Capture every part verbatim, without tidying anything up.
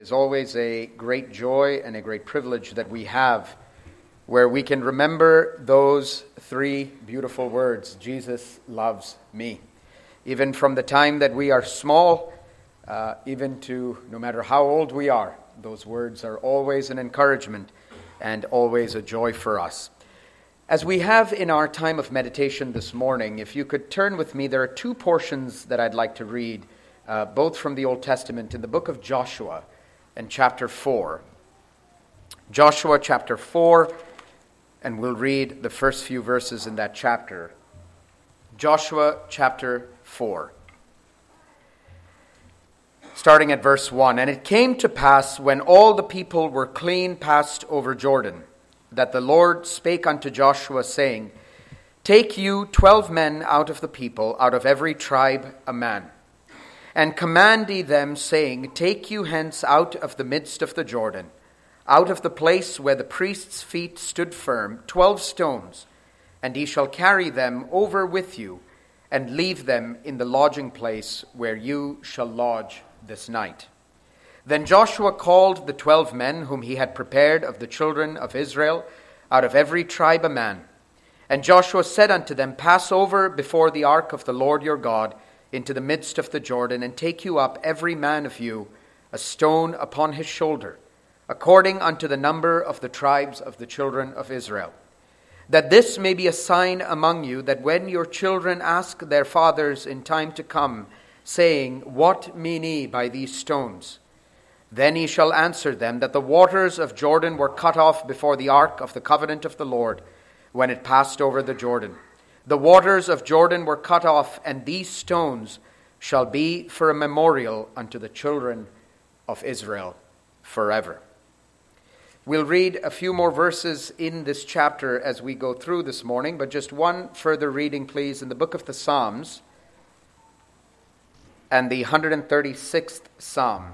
It's always a great joy and a great privilege that we have where we can remember those three beautiful words, Jesus loves me. Even from the time that we are small, uh, even to no matter how old we are, those words are always an encouragement and always a joy for us. As we have in our time of meditation this morning, if you could turn with me, there are two portions that I'd like to read, uh, both from the Old Testament in the book of Joshua and chapter four. Joshua chapter four, and we'll read the first few verses in that chapter. Joshua chapter four. Starting at verse one. And it came to pass, when all the people were clean passed over Jordan, that the Lord spake unto Joshua, saying, Take you twelve men out of the people, out of every tribe a man. And command ye them, saying, Take you hence out of the midst of the Jordan, out of the place where the priest's feet stood firm, twelve stones, and ye shall carry them over with you, and leave them in the lodging place where you shall lodge this night. Then Joshua called the twelve men whom he had prepared of the children of Israel, out of every tribe a man. And Joshua said unto them, Pass over before the ark of the Lord your God into the midst of the Jordan, and take you up every man of you a stone upon his shoulder, according unto the number of the tribes of the children of Israel. That this may be a sign among you, that when your children ask their fathers in time to come, saying, What mean ye by these stones? Then ye shall answer them, that the waters of Jordan were cut off before the ark of the covenant of the Lord, when it passed over the Jordan. The waters of Jordan were cut off, and these stones shall be for a memorial unto the children of Israel forever. We'll read a few more verses in this chapter as we go through this morning, but just one further reading, please, in the book of the Psalms and the one hundred thirty-sixth Psalm.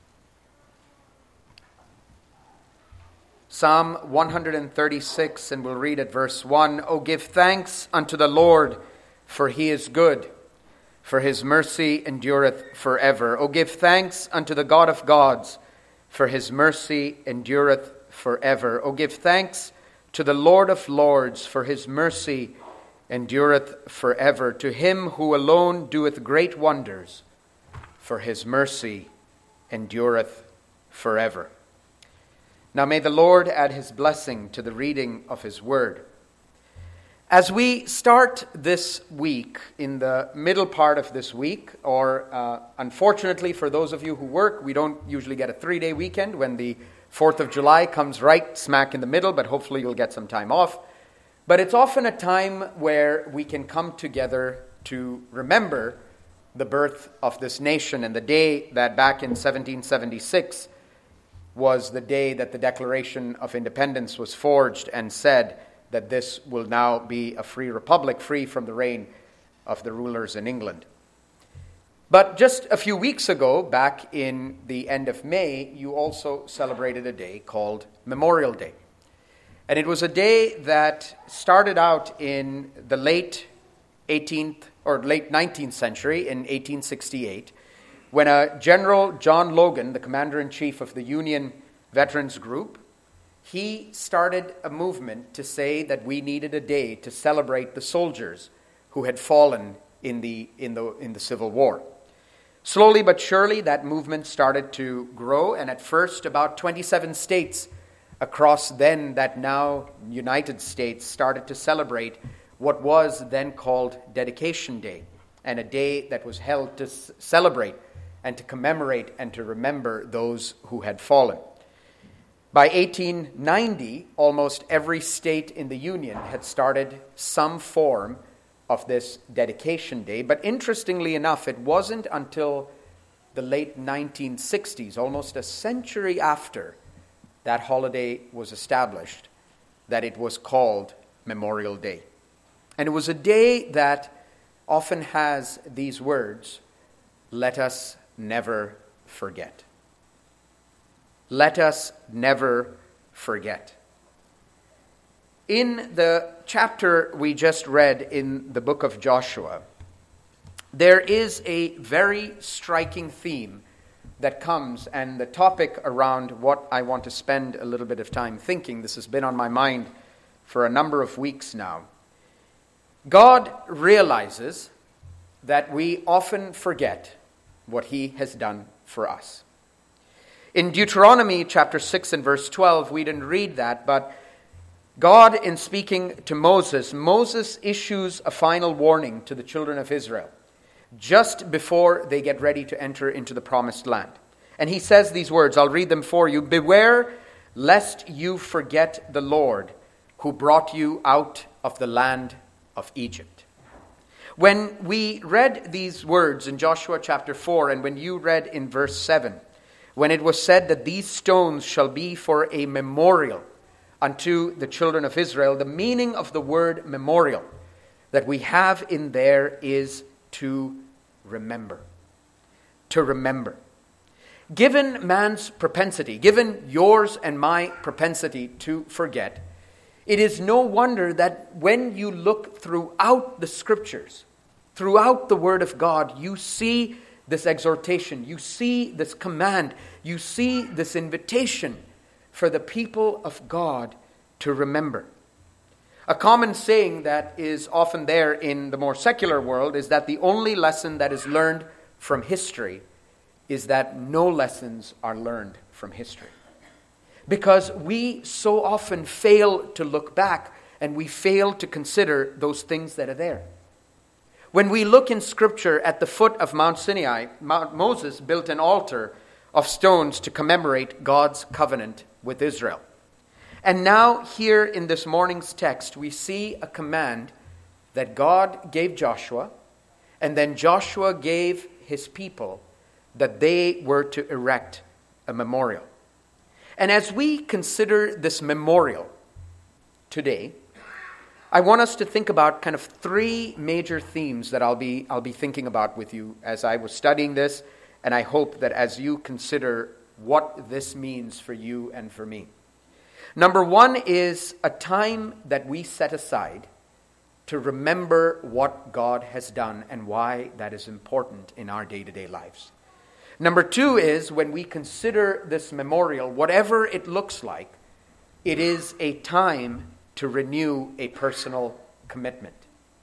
Psalm one hundred thirty-six, and we'll read at verse one. O give thanks unto the Lord, for he is good, for his mercy endureth forever. O give thanks unto the God of gods, for his mercy endureth forever. O give thanks to the Lord of lords, for his mercy endureth forever. To him who alone doeth great wonders, for his mercy endureth forever. Now may the Lord add his blessing to the reading of his word. As we start this week, in the middle part of this week, or uh, unfortunately for those of you who work, we don't usually get a three-day weekend when the fourth of July comes right smack in the middle, but hopefully you'll get some time off. But it's often a time where we can come together to remember the birth of this nation, and the day that back in seventeen seventy-six was the day that the Declaration of Independence was forged, and said that this will now be a free republic, free from the reign of the rulers in England. But just a few weeks ago, back in the end of May, you also celebrated a day called Memorial Day. And it was a day that started out in the late eighteenth or late nineteenth century, in eighteen sixty-eight, when a General John Logan, the commander-in-chief of the Union Veterans Group, he started a movement to say that we needed a day to celebrate the soldiers who had fallen in the in the in the Civil War. Slowly but surely, that movement started to grow, and at first about twenty-seven states across then that now United States started to celebrate what was then called Dedication Day, and a day that was held to s- celebrate and to commemorate and to remember those who had fallen. By eighteen ninety, almost every state in the Union had started some form of this Dedication Day. But interestingly enough, it wasn't until the late nineteen sixties, almost a century after that holiday was established, that it was called Memorial Day. And it was a day that often has these words, let us never forget. Let us never forget. In the chapter we just read in the book of Joshua, there is a very striking theme that comes and the topic around what I want to spend a little bit of time thinking. This has been on my mind for a number of weeks now. God realizes that we often forget what he has done for us. In Deuteronomy chapter six and verse twelve, we didn't read that, but God, in speaking to Moses, Moses issues a final warning to the children of Israel just before they get ready to enter into the promised land. And he says these words, I'll read them for you. Beware lest you forget the Lord who brought you out of the land of Egypt. When we read these words in Joshua chapter four, and when you read in verse seven, when it was said that these stones shall be for a memorial unto the children of Israel, the meaning of the word memorial that we have in there is to remember. To remember. Given man's propensity, given yours and my propensity to forget, it is no wonder that when you look throughout the scriptures, throughout the word of God, you see this exhortation, you see this command, you see this invitation for the people of God to remember. A common saying that is often there in the more secular world is that the only lesson that is learned from history is that no lessons are learned from history. Because we so often fail to look back and we fail to consider those things that are there. When we look in Scripture at the foot of Mount Sinai, Mount Moses built an altar of stones to commemorate God's covenant with Israel. And now here in this morning's text, we see a command that God gave Joshua, and then Joshua gave his people that they were to erect a memorial. And as we consider this memorial today, I want us to think about kind of three major themes that I'll be I'll be thinking about with you as I was studying this, and I hope that as you consider what this means for you and for me. Number one is a time that we set aside to remember what God has done and why that is important in our day-to-day lives. Number two is when we consider this memorial, whatever it looks like, it is a time to renew a personal commitment.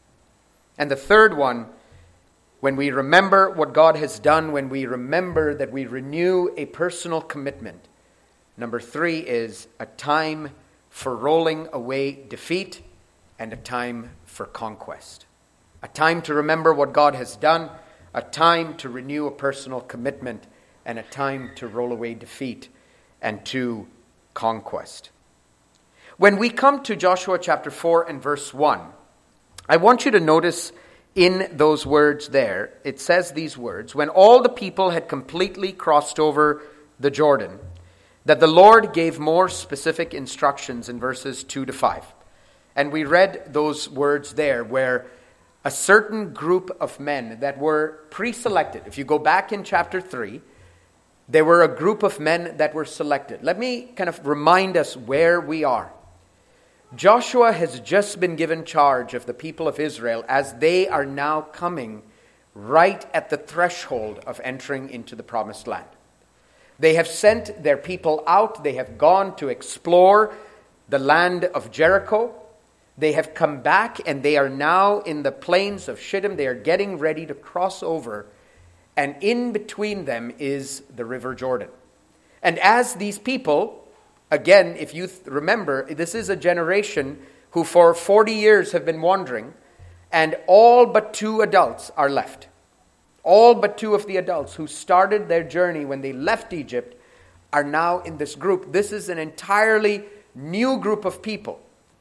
And the third one, when we remember what God has done, when we remember that we renew a personal commitment, number three is a time for rolling away defeat and a time for conquest. A time to remember what God has done, a time to renew a personal commitment, and a time to roll away defeat and to conquest. When we come to Joshua chapter four and verse one, I want you to notice in those words there, it says these words, when all the people had completely crossed over the Jordan, that the Lord gave more specific instructions in verses two to five. And we read those words there where a certain group of men that were pre-selected. If you go back in chapter three, there were a group of men that were selected. Let me kind of remind us where we are. Joshua has just been given charge of the people of Israel as they are now coming right at the threshold of entering into the promised land. They have sent their people out. They have gone to explore the land of Jericho. They have come back and they are now in the plains of Shittim. They are getting ready to cross over. And in between them is the river Jordan. And as these people, again, if you th- remember, this is a generation who for forty years have been wandering, and all but two adults are left. All but two of the adults who started their journey when they left Egypt are now in this group. This is an entirely new group of people.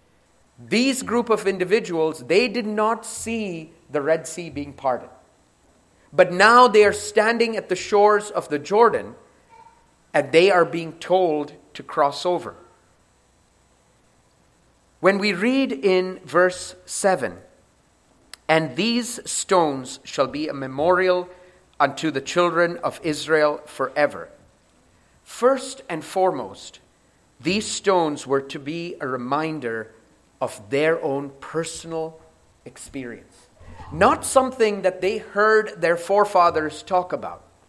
These group of individuals, they did not see the Red Sea being parted. But now they are standing at the shores of the Jordan, and they are being told to cross over. When we read in verse seven, and these stones shall be a memorial unto the children of Israel forever. First and foremost, these stones were to be a reminder of their own personal experience. Not something that they heard their forefathers talk about,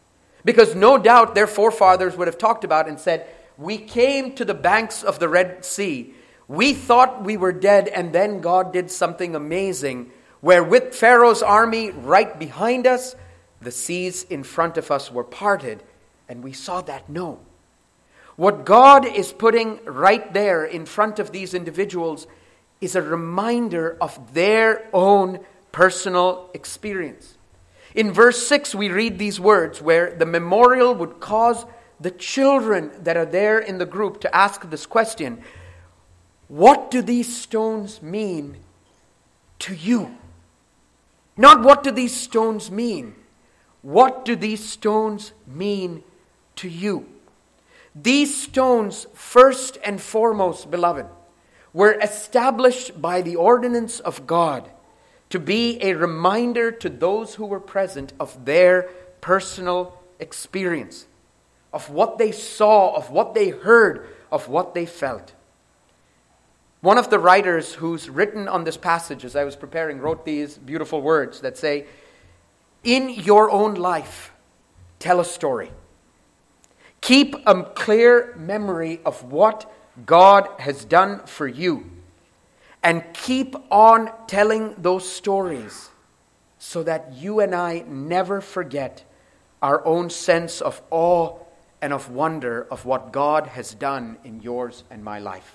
Because no doubt their forefathers would have talked about and said, we came to the banks of the Red Sea. We thought we were dead, and then God did something amazing, where with Pharaoh's army right behind us, the seas in front of us were parted, and we saw that. No. What God is putting right there in front of these individuals is a reminder of their own personal experience. In verse six, we read these words where the memorial would cause the children that are there in the group to ask this question: what do these stones mean to you? Not what do these stones mean? What do these stones mean to you? These stones, first and foremost, beloved, were established by the ordinance of God to be a reminder to those who were present of their personal experience, of what they saw, of what they heard, of what they felt. One of the writers who's written on this passage, as I was preparing, wrote these beautiful words that say, in your own life, tell a story. Keep a clear memory of what God has done for you. And keep on telling those stories so that you and I never forget our own sense of awe and of wonder of what God has done in yours and my life.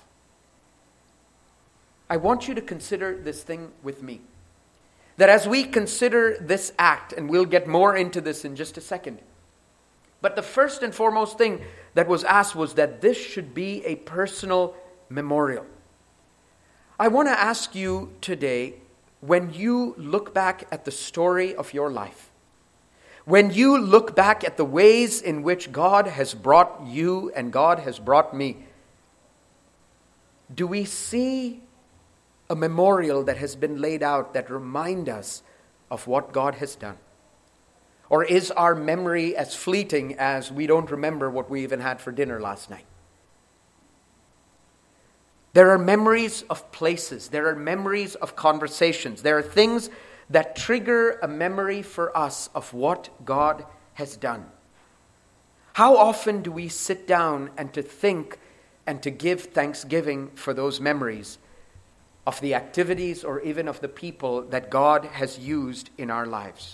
I want you to consider this thing with me. That as we consider this act, and we'll get more into this in just a second, but the first and foremost thing that was asked was that this should be a personal memorial. I want to ask you today, when you look back at the story of your life, when you look back at the ways in which God has brought you and God has brought me, do we see a memorial that has been laid out that remind us of what God has done? Or is our memory as fleeting as we don't remember what we even had for dinner last night? There are memories of places. There are memories of conversations. There are things that trigger a memory for us of what God has done. How often do we sit down and to think and to give thanksgiving for those memories of the activities or even of the people that God has used in our lives?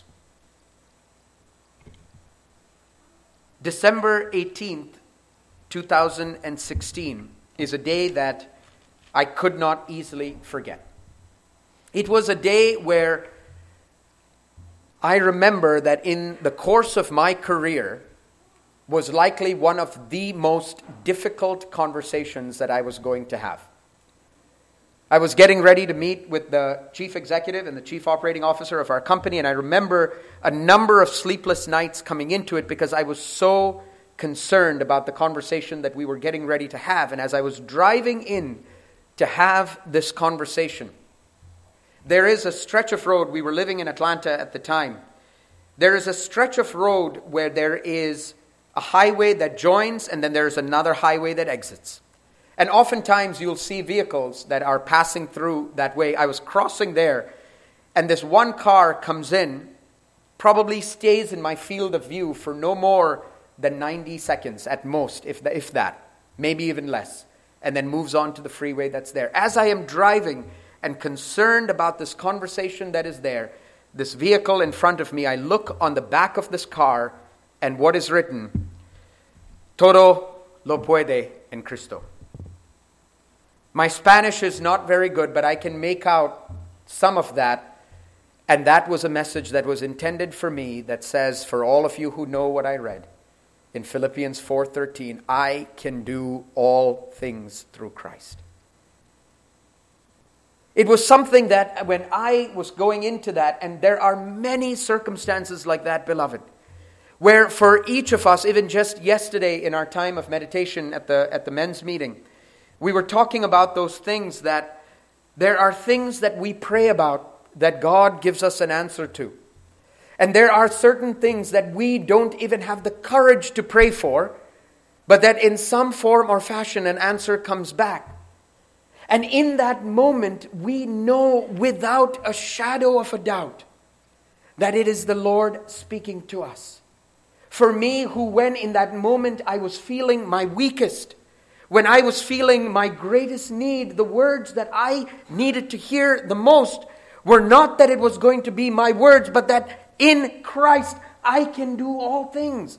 December eighteenth, two thousand sixteen is a day that I could not easily forget. It was a day where I remember that in the course of my career was likely one of the most difficult conversations that I was going to have. I was getting ready to meet with the chief executive and the chief operating officer of our company, and I remember a number of sleepless nights coming into it because I was so concerned about the conversation that we were getting ready to have. And as I was driving in to have this conversation, there is a stretch of road. We were living in Atlanta at the time. There is a stretch of road where there is a highway that joins, and then there's another highway that exits. And oftentimes you'll see vehicles that are passing through that way. I was crossing there, and this one car comes in, probably stays in my field of view for no more than ninety seconds at most, if if that, maybe even less, and then moves on to the freeway that's there. As I am driving and concerned about this conversation that is there, this vehicle in front of me, I look on the back of this car, and what is written? Todo lo puede en Cristo. My Spanish is not very good, but I can make out some of that. And that was a message that was intended for me that says, for all of you who know what I read, in Philippians four thirteen, I can do all things through Christ. It was something that when I was going into that, and there are many circumstances like that, beloved, where for each of us, even just yesterday in our time of meditation at the at the men's meeting, we were talking about those things that there are things that we pray about that God gives us an answer to. And there are certain things that we don't even have the courage to pray for, but that in some form or fashion an answer comes back. And in that moment, we know without a shadow of a doubt that it is the Lord speaking to us. For me, who when in that moment I was feeling my weakest, when I was feeling my greatest need, the words that I needed to hear the most were not that it was going to be my words, but that in Christ I can do all things.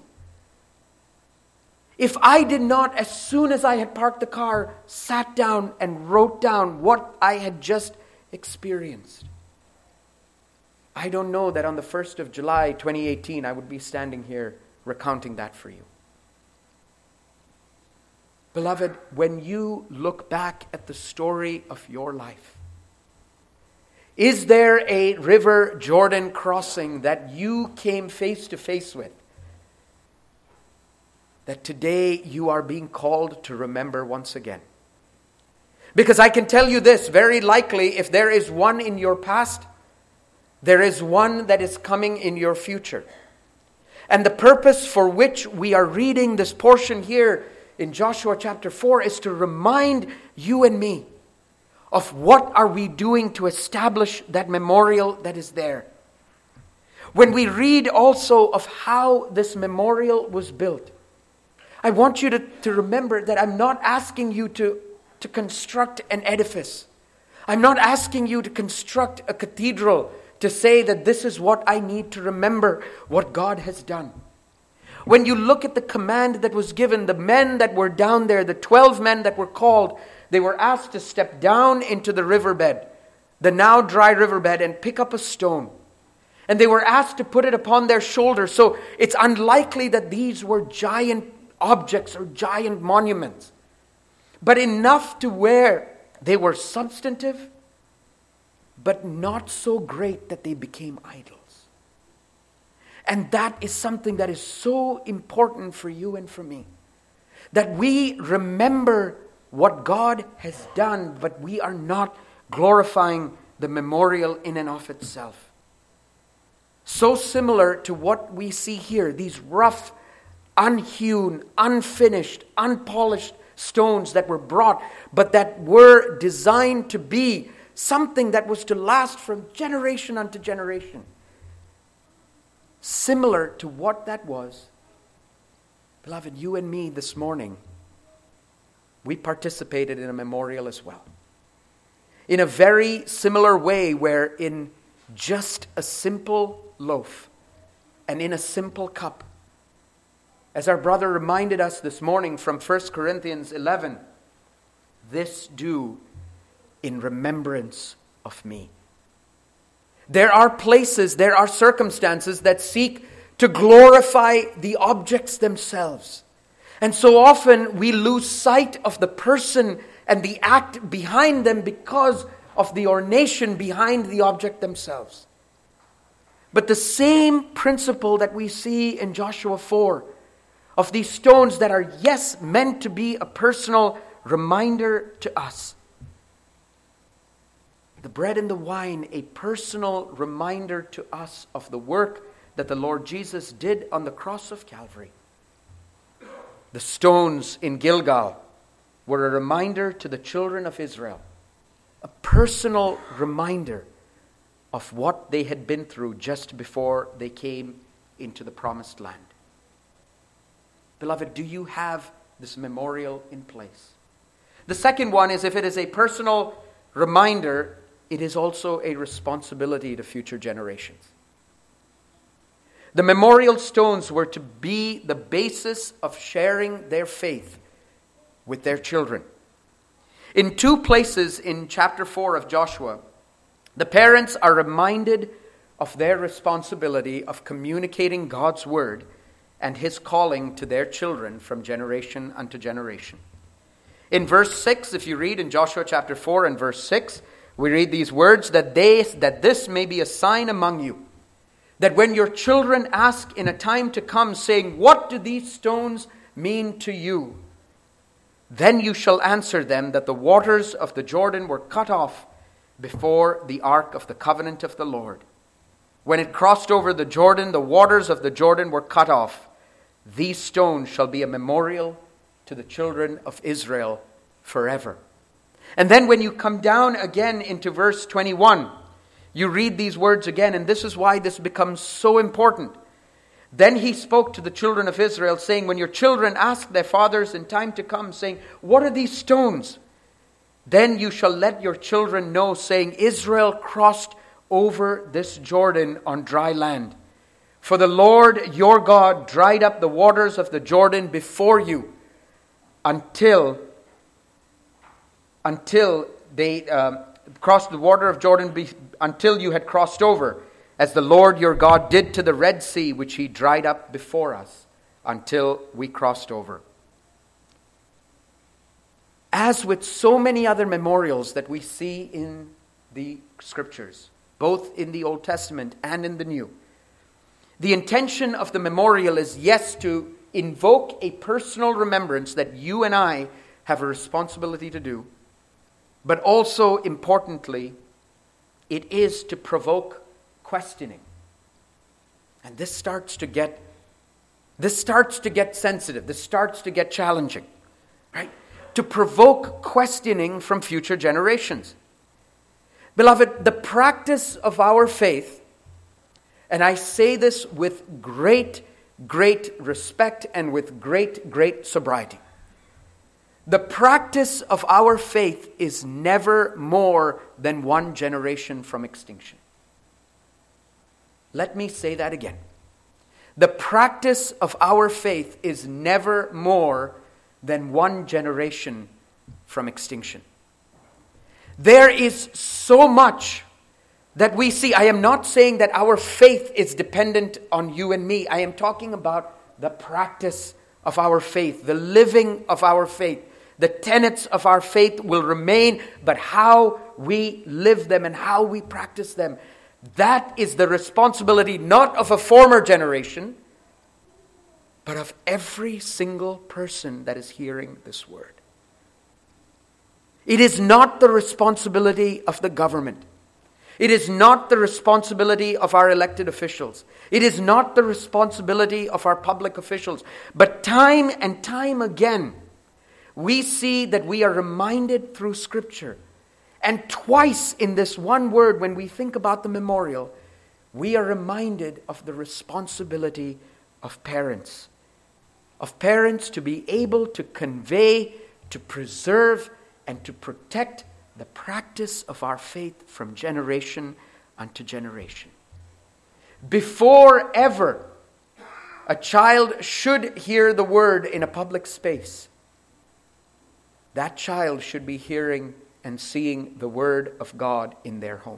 If I did not, as soon as I had parked the car, sat down and wrote down what I had just experienced, I don't know that on the first of July twenty eighteen I would be standing here recounting that for you. Beloved, when you look back at the story of your life, is there a river Jordan crossing that you came face to face with, that today you are being called to remember once again? Because I can tell you this, very likely, if there is one in your past, there is one that is coming in your future. And the purpose for which we are reading this portion here in Joshua chapter four is to remind you and me of what are we doing to establish that memorial that is there. When we read also of how this memorial was built, I want you to, to remember that I'm not asking you to, to construct an edifice. I'm not asking you to construct a cathedral to say that this is what I need to remember what God has done. When you look at the command that was given, the men that were down there, the twelve men that were called, they were asked to step down into the riverbed, the now dry riverbed, and pick up a stone. And they were asked to put it upon their shoulders. So it's unlikely that these were giant objects or giant monuments, but enough to where they were substantive, but not so great that they became idols. And that is something that is so important for you and for me, that we remember what God has done, but we are not glorifying the memorial in and of itself. So similar to what we see here, these rough, unhewn, unfinished, unpolished stones that were brought, but that were designed to be something that was to last from generation unto generation. Similar to what that was, beloved, you and me this morning, we participated in a memorial as well. In a very similar way, where in just a simple loaf and in a simple cup, as our brother reminded us this morning from First Corinthians eleven, this do in remembrance of me. There are places, there are circumstances that seek to glorify the objects themselves. And so often we lose sight of the person and the act behind them because of the ornation behind the object themselves. But the same principle that we see in Joshua four, of these stones that are, yes, meant to be a personal reminder to us. The bread and the wine, a personal reminder to us of the work that the Lord Jesus did on the cross of Calvary. The stones in Gilgal were a reminder to the children of Israel, a personal reminder of what they had been through just before they came into the promised land. Beloved, do you have this memorial in place? The second one is, if it is a personal reminder, it is also a responsibility to future generations. The memorial stones were to be the basis of sharing their faith with their children. In two places in chapter four of Joshua, the parents are reminded of their responsibility of communicating God's word and His calling to their children from generation unto generation. In verse six, if you read in Joshua chapter four and verse six, we read these words, that they that this may be a sign among you, that when your children ask in a time to come, saying, what do these stones mean to you? Then you shall answer them that the waters of the Jordan were cut off before the ark of the covenant of the Lord. When it crossed over the Jordan, the waters of the Jordan were cut off. These stones shall be a memorial to the children of Israel forever. And then when you come down again into verse twenty-one, you read these words again, and this is why this becomes so important. Then he spoke to the children of Israel, saying, when your children ask their fathers in time to come, saying, what are these stones? Then you shall let your children know, saying, Israel crossed over this Jordan on dry land. For the Lord your God dried up the waters of the Jordan before you until, until they um, crossed the water of Jordan, be, until you had crossed over, as the Lord your God did to the Red Sea, which he dried up before us, until we crossed over. As with so many other memorials that we see in the Scriptures, both in the Old Testament and in the New, the intention of the memorial is, yes, to invoke a personal remembrance that you and I have a responsibility to do, but also, importantly, it is to provoke questioning. And this starts to get this starts to get sensitive. This starts to get challenging, right? To provoke questioning from future generations. Beloved, the practice of our faith, and I say this with great, great respect and with great, great sobriety. The practice of our faith is never more than one generation from extinction. Let me say that again. The practice of our faith is never more than one generation from extinction. There is so much that we see. I am not saying that our faith is dependent on you and me. I am talking about the practice of our faith, the living of our faith. The tenets of our faith will remain, but how we live them and how we practice them, that is the responsibility not of a former generation, but of every single person that is hearing this word. It is not the responsibility of the government. It is not the responsibility of our elected officials. It is not the responsibility of our public officials. But time and time again, we see that we are reminded through Scripture. And twice in this one word, when we think about the memorial, we are reminded of the responsibility of parents. Of parents to be able to convey, to preserve, and to protect the practice of our faith from generation unto generation. Before ever a child should hear the word in a public space, that child should be hearing and seeing the word of God in their home.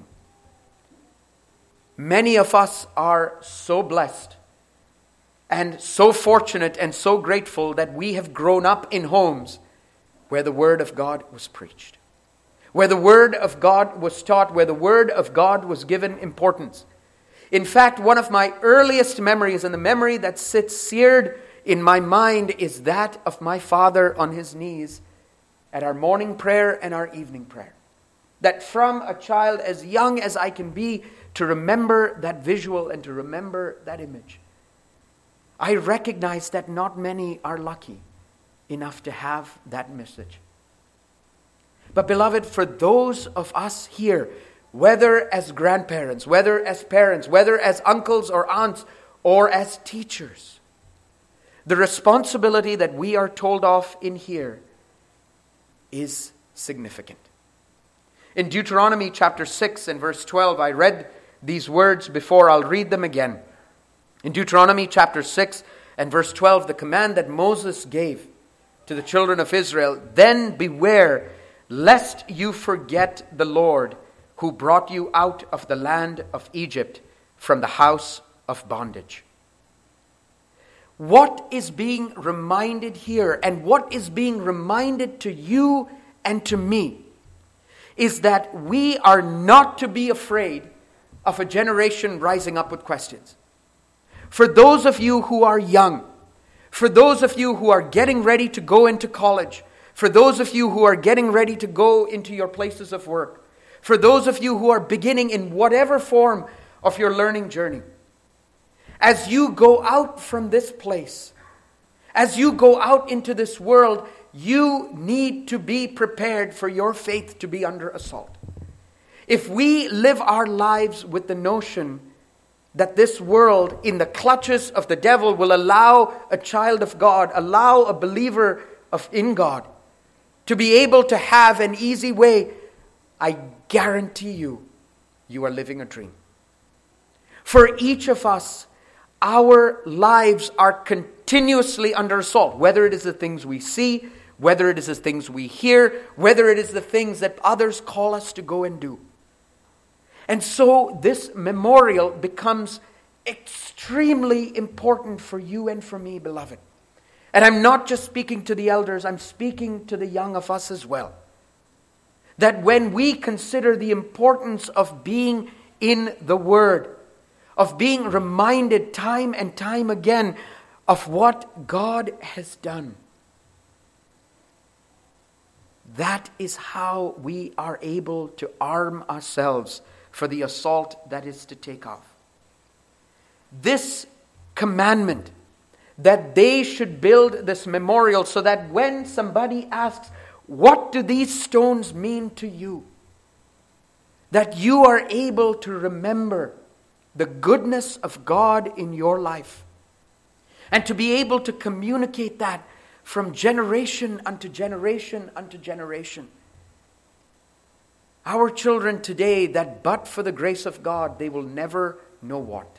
Many of us are so blessed and so fortunate and so grateful that we have grown up in homes where the word of God was preached, where the word of God was taught, where the word of God was given importance. In fact, one of my earliest memories, and the memory that sits seared in my mind, is that of my father on his knees at our morning prayer and our evening prayer. That from a child as young as I can be, to remember that visual and to remember that image. I recognize that not many are lucky enough to have that message. But beloved, for those of us here, whether as grandparents, whether as parents, whether as uncles or aunts, or as teachers, the responsibility that we are told of in here is significant. In Deuteronomy chapter six and verse twelve, I read these words before. I'll read them again. In Deuteronomy chapter six and verse twelve, the command that Moses gave to the children of Israel, then beware lest you forget the Lord who brought you out of the land of Egypt from the house of bondage. What is being reminded here, and what is being reminded to you and to me, is that we are not to be afraid of a generation rising up with questions. For those of you who are young, for those of you who are getting ready to go into college, for those of you who are getting ready to go into your places of work, for those of you who are beginning in whatever form of your learning journey, as you go out from this place, as you go out into this world, you need to be prepared for your faith to be under assault. If we live our lives with the notion that this world, in the clutches of the devil, will allow a child of God, allow a believer of in God, to be able to have an easy way, I guarantee you, you are living a dream. For each of us, our lives are continuously under assault, whether it is the things we see, whether it is the things we hear, whether it is the things that others call us to go and do. And so this memorial becomes extremely important for you and for me, beloved. And I'm not just speaking to the elders, I'm speaking to the young of us as well. That when we consider the importance of being in the Word, of being reminded time and time again of what God has done, that is how we are able to arm ourselves for the assault that is to take off. This commandment that they should build this memorial so that when somebody asks, what do these stones mean to you? That you are able to remember the goodness of God in your life. And to be able to communicate that from generation unto generation unto generation. Our children today, that but for the grace of God, they will never know what.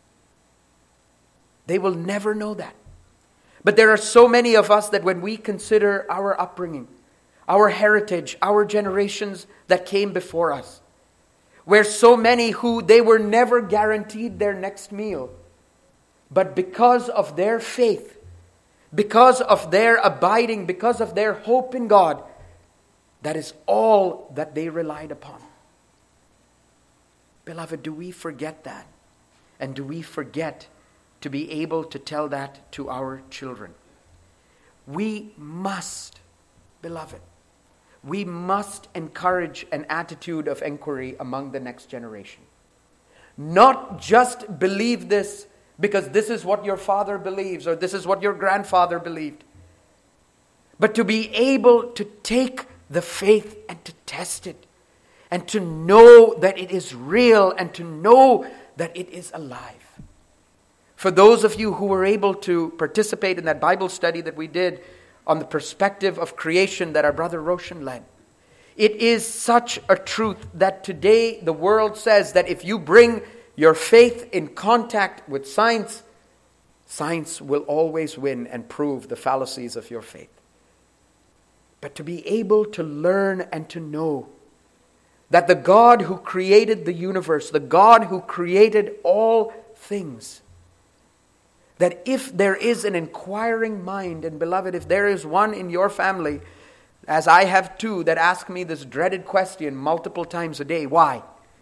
They will never know that. But there are so many of us that when we consider our upbringing, our heritage, our generations that came before us, where so many who they were never guaranteed their next meal, but because of their faith, because of their abiding, because of their hope in God, that is all that they relied upon. Beloved, do we forget that? And do we forget to be able to tell that to our children? We must, beloved, we must encourage an attitude of inquiry among the next generation. Not just believe this because this is what your father believes or this is what your grandfather believed, but to be able to take the faith and to test it and to know that it is real and to know that it is alive. For those of you who were able to participate in that Bible study that we did on the perspective of creation that our brother Roshan led, it is such a truth that today the world says that if you bring your faith in contact with science, science will always win and prove the fallacies of your faith. But to be able to learn and to know that the God who created the universe, the God who created all things, that if there is an inquiring mind, and beloved, if there is one in your family, as I have two, that ask me this dreaded question multiple times a day, why?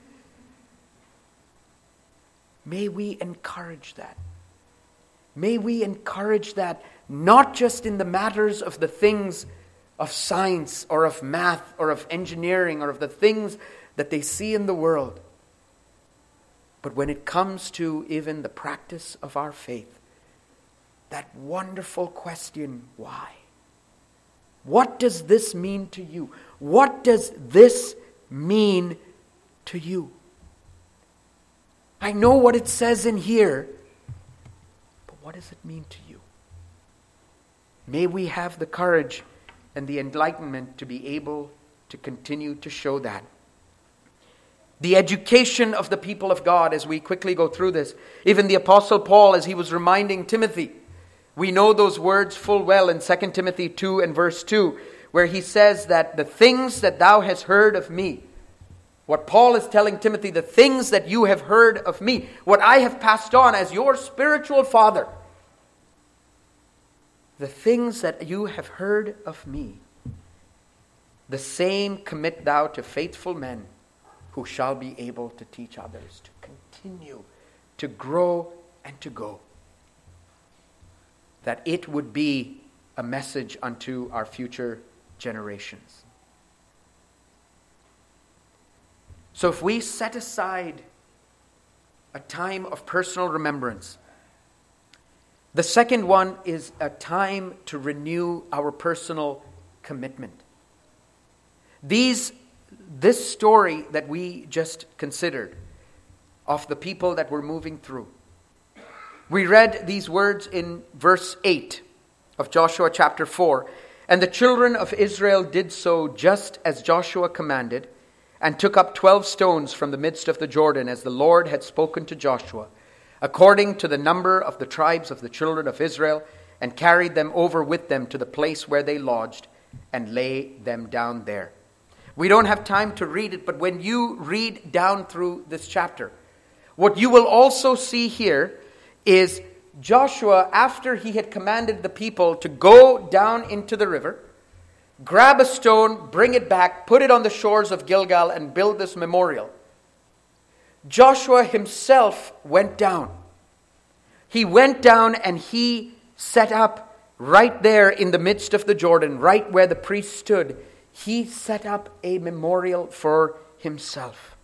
May we encourage that. May we encourage that not just in the matters of the things of science or of math or of engineering or of the things that they see in the world, but when it comes to even the practice of our faith, that wonderful question, why? What does this mean to you? What does this mean to you? I know what it says in here, but what does it mean to you? May we have the courage and the enlightenment to be able to continue to show that. The education of the people of God, as we quickly go through this, even the Apostle Paul, as he was reminding Timothy, we know those words full well in Second Timothy two and verse two, where he says that the things that thou hast heard of me, what Paul is telling Timothy, the things that you have heard of me, what I have passed on as your spiritual father, the things that you have heard of me, the same commit thou to faithful men who shall be able to teach others, to continue, to grow and to go. That it would be a message unto our future generations. So if we set aside a time of personal remembrance, the second one is a time to renew our personal commitment. These, this story that we just considered of the people that were moving through. We read these words in verse eight of Joshua chapter four. And the children of Israel did so just as Joshua commanded, and took up twelve stones from the midst of the Jordan, as the Lord had spoken to Joshua, according to the number of the tribes of the children of Israel, and carried them over with them to the place where they lodged, and lay them down there. We don't have time to read it, but when you read down through this chapter, what you will also see here is Joshua, after he had commanded the people to go down into the river, grab a stone, bring it back, put it on the shores of Gilgal, and build this memorial. Joshua himself went down. He went down and he set up right there in the midst of the Jordan, right where the priest stood. He set up a memorial for himself.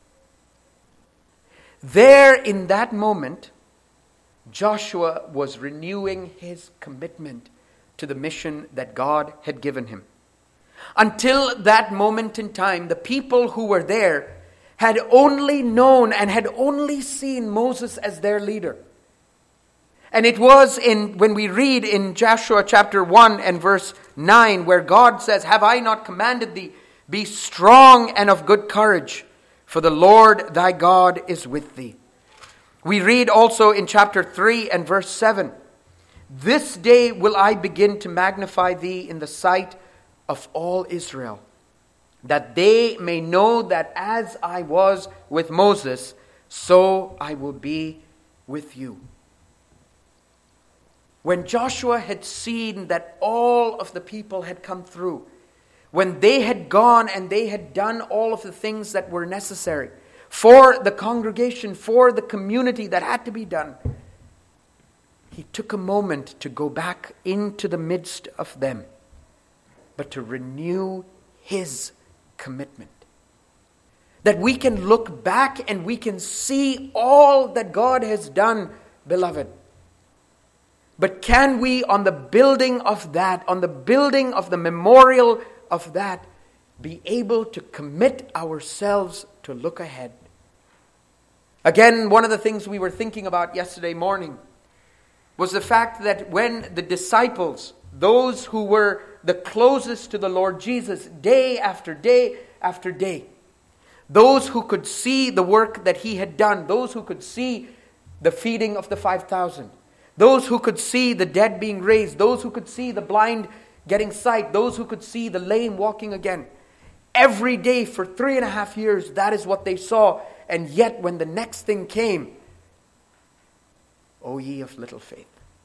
There in that moment, Joshua was renewing his commitment to the mission that God had given him. Until that moment in time, the people who were there had only known and had only seen Moses as their leader. And it was in when we read in Joshua chapter one and verse nine, where God says, "Have I not commanded thee, be strong and of good courage, for the Lord thy God is with thee." We read also in chapter three and verse seven, "This day will I begin to magnify thee in the sight of all Israel, that they may know that as I was with Moses, so I will be with you." When Joshua had seen that all of the people had come through, when they had gone and they had done all of the things that were necessary for the congregation, for the community that had to be done, he took a moment to go back into the midst of them, but to renew his commitment. That we can look back and we can see all that God has done, beloved. But can we, on the building of that, on the building of the memorial of that, be able to commit ourselves to look ahead? Again, one of the things we were thinking about yesterday morning was the fact that when the disciples, those who were the closest to the Lord Jesus, day after day after day, those who could see the work that he had done, those who could see the feeding of the five thousand, those who could see the dead being raised, those who could see the blind getting sight, those who could see the lame walking again. Every day for three and a half years, that is what they saw. And yet when the next thing came, "O ye of little faith."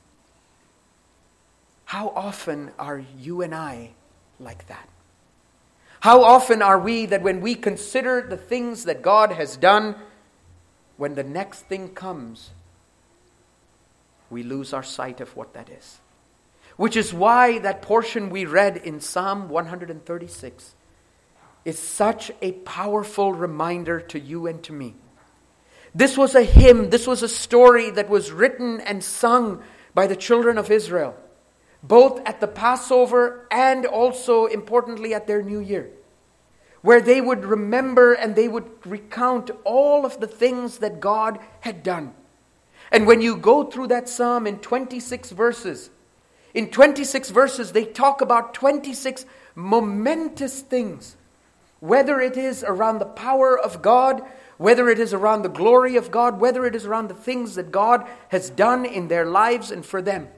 How often are you and I like that? How often are we that when we consider the things that God has done, when the next thing comes, we lose our sight of what that is? Which is why that portion we read in Psalm one thirty-six is such a powerful reminder to you and to me. This was a hymn, this was a story that was written and sung by the children of Israel, both at the Passover and also, importantly, at their New Year, where they would remember and they would recount all of the things that God had done. And when you go through that psalm in twenty-six verses, in twenty-six verses they talk about twenty-six momentous things, whether it is around the power of God, whether it is around the glory of God, whether it is around the things that God has done in their lives and for them.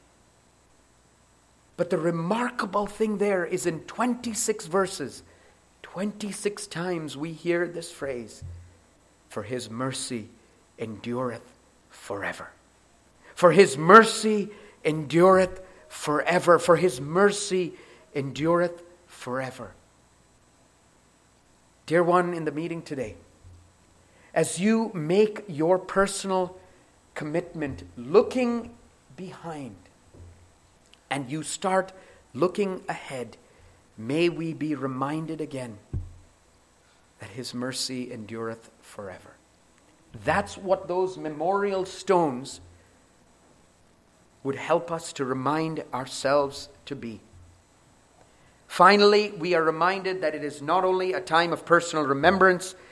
But the remarkable thing there is in twenty-six verses, twenty-six times we hear this phrase, "For his mercy endureth forever." For his mercy endureth forever. For his mercy endureth forever. Dear one in the meeting today, as you make your personal commitment looking behind and you start looking ahead, may we be reminded again that his mercy endureth forever. That's what those memorial stones would help us to remind ourselves to be. Finally, we are reminded that it is not only a time of personal remembrance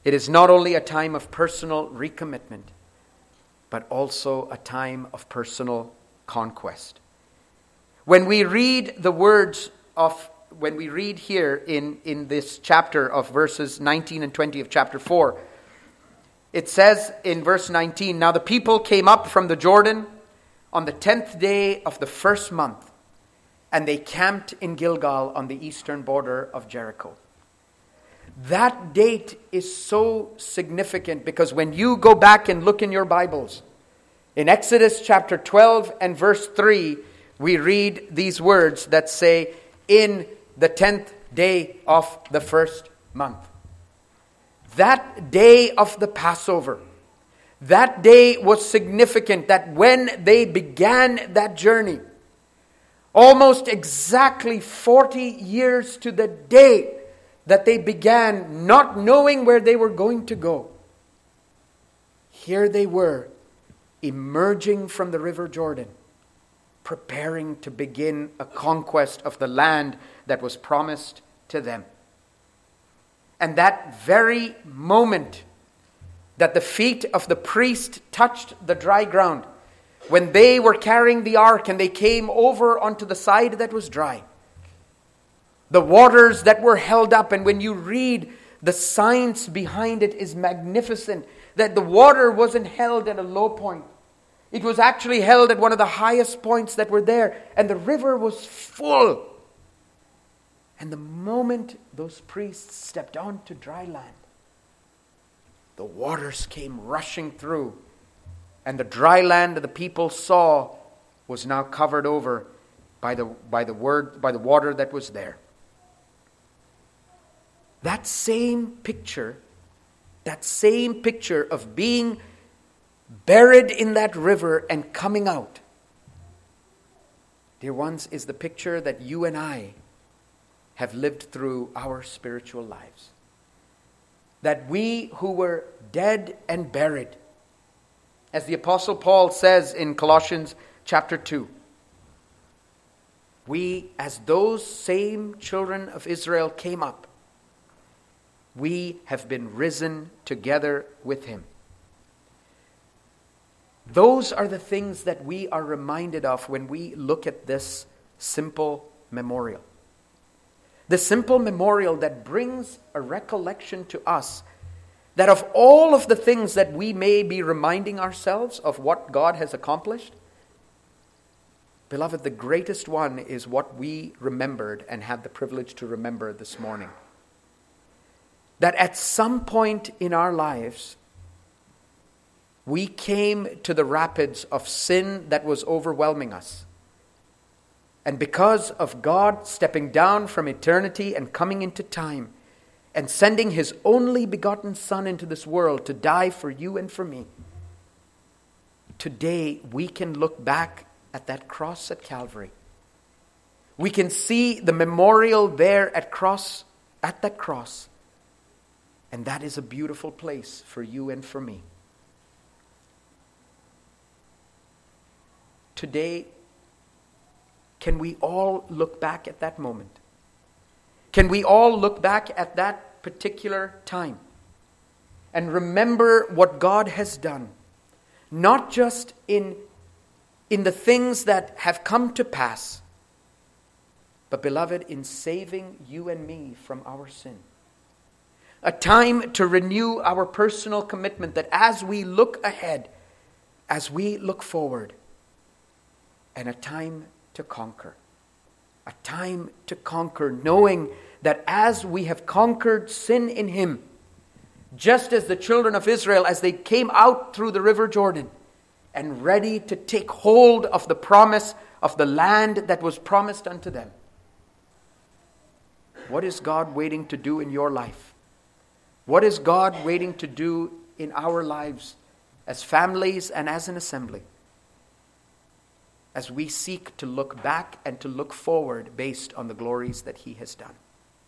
It is not only a time of personal recommitment, but also a time of personal conquest. When we read the words of, when we read here in, in this chapter of verses nineteen and twenty of chapter four, it says in verse nineteen, "Now the people came up from the Jordan on the tenth day of the first month, and they camped in Gilgal on the eastern border of Jericho." That date is so significant because when you go back and look in your Bibles, in Exodus chapter twelve and verse three, we read these words that say, "In the tenth day of the first month." That day of the Passover, that day was significant, that when they began that journey, almost exactly forty years to the day that they began, not knowing where they were going to go, here they were, emerging from the river Jordan, preparing to begin a conquest of the land that was promised to them. And that very moment that the feet of the priest touched the dry ground, when they were carrying the ark and they came over onto the side that was dry, the waters that were held up, and when you read the science behind it is magnificent, that the water wasn't held at a low point. It was actually held at one of the highest points that were there, and the river was full. And the moment those priests stepped onto dry land, the waters came rushing through, and the dry land that the people saw was now covered over by the by the word by the water that was there. That same picture, that same picture of being buried in that river and coming out, dear ones, is the picture that you and I have lived through our spiritual lives. That we who were dead and buried, as the Apostle Paul says in Colossians chapter two, we, as those same children of Israel came up, we have been risen together with him. Those are the things that we are reminded of when we look at this simple memorial. The simple memorial that brings a recollection to us that of all of the things that we may be reminding ourselves of what God has accomplished, beloved, the greatest one is what we remembered and had the privilege to remember this morning. That at some point in our lives, we came to the rapids of sin that was overwhelming us. And because of God stepping down from eternity and coming into time and sending his only begotten Son into this world to die for you and for me, today we can look back at that cross at Calvary. We can see the memorial there at cross, at that cross. And that is a beautiful place for you and for me. Today, can we all look back at that moment? Can we all look back at that particular time and remember what God has done? Not just in, in the things that have come to pass, but beloved, in saving you and me from our sin. A time to renew our personal commitment that as we look ahead, as we look forward, and a time to conquer. A time to conquer, knowing that as we have conquered sin in him, just as the children of Israel, as they came out through the river Jordan and ready to take hold of the promise of the land that was promised unto them, what is God waiting to do in your life? What is God waiting to do in our lives as families and as an assembly? As we seek to look back and to look forward based on the glories that he has done.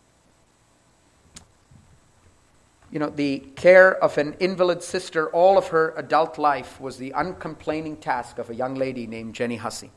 You know, the care of an invalid sister all of her adult life was the uncomplaining task of a young lady named Jenny Hussey.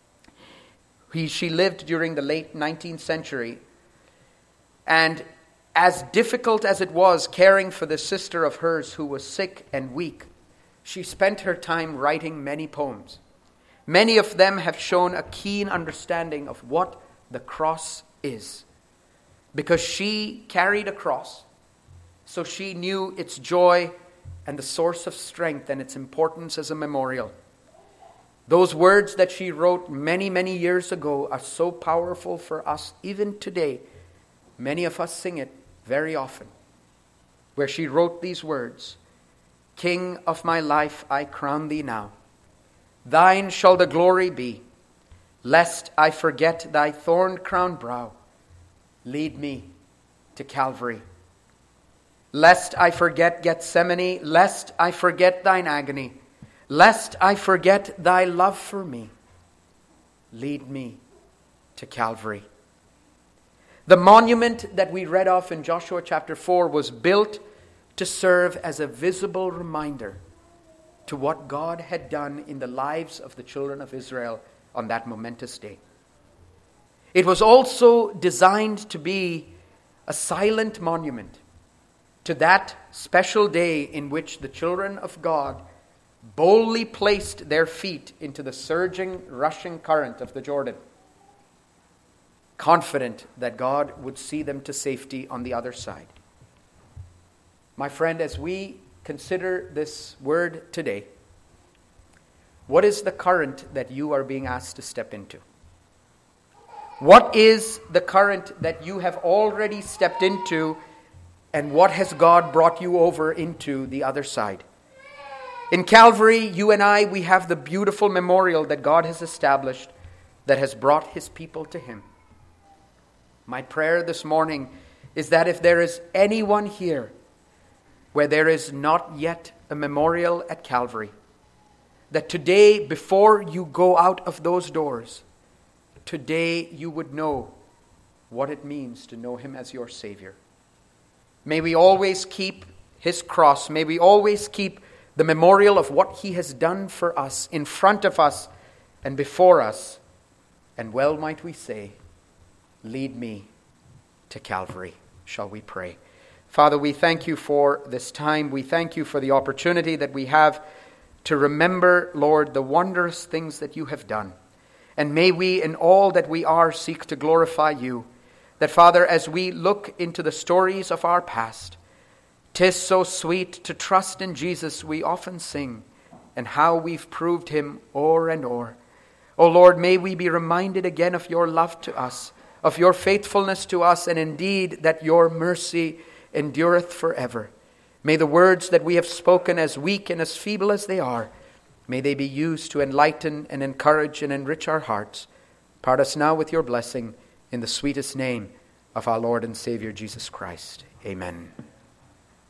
He, she lived during the late nineteenth century, and as difficult as it was caring for this sister of hers who was sick and weak, she spent her time writing many poems. Many of them have shown a keen understanding of what the cross is. Because she carried a cross, so she knew its joy and the source of strength and its importance as a memorial. Those words that she wrote many, many years ago are so powerful for us even today. Many of us sing it very often, where she wrote these words, "King of my life, I crown thee now. Thine shall the glory be, lest I forget thy thorn-crowned brow. Lead me to Calvary. Lest I forget Gethsemane, lest I forget thine agony, lest I forget thy love for me. Lead me to Calvary." The monument that we read of in Joshua chapter four was built to serve as a visible reminder to what God had done in the lives of the children of Israel on that momentous day. It was also designed to be a silent monument to that special day in which the children of God boldly placed their feet into the surging, rushing current of the Jordan, confident that God would see them to safety on the other side. My friend, as we consider this word today, what is the current that you are being asked to step into? What is the current that you have already stepped into, and what has God brought you over into the other side? In Calvary, you and I, we have the beautiful memorial that God has established that has brought his people to him. My prayer this morning is that if there is anyone here where there is not yet a memorial at Calvary, that today, before you go out of those doors, today you would know what it means to know him as your Savior. May we always keep his cross. May we always keep the memorial of what he has done for us in front of us and before us. And well might we say, lead me to Calvary. Shall we pray? Father, we thank you for this time. We thank you for the opportunity that we have to remember, Lord, the wondrous things that you have done. And may we, in all that we are, seek to glorify you. That, Father, as we look into the stories of our past, 'tis so sweet to trust in Jesus, we often sing, and how we've proved him o'er and o'er. O Lord, may we be reminded again of your love to us, of your faithfulness to us, and indeed that your mercy endureth forever. May the words that we have spoken, as weak and as feeble as they are, may they be used to enlighten and encourage and enrich our hearts. Part us now with your blessing in the sweetest name of our Lord and Savior Jesus Christ. Amen.